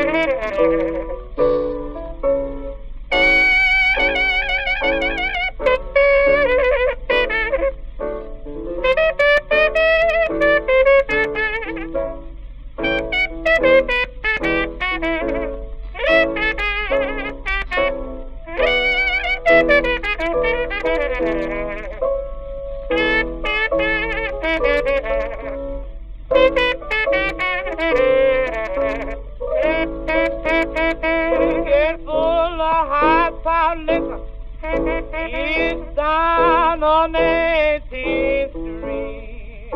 Get full of high-power liquor. He's down on 18th Street.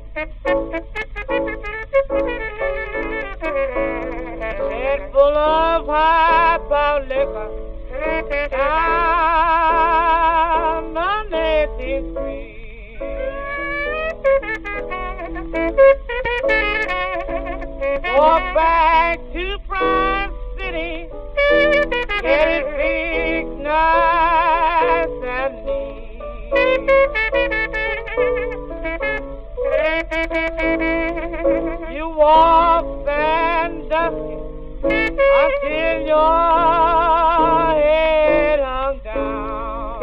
Get full of high-power liquor. Down on 18th Street. Walk back to Prime City. Get it big, nice and neat. You walk sandusky until your head hung down.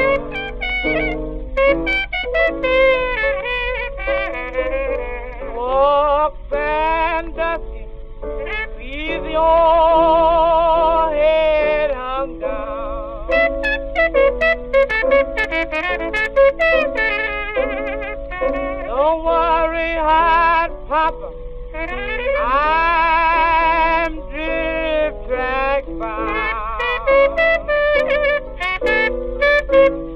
Walk sandusky with your head hung down. Don't worry, hot papa, I'm drip track bound.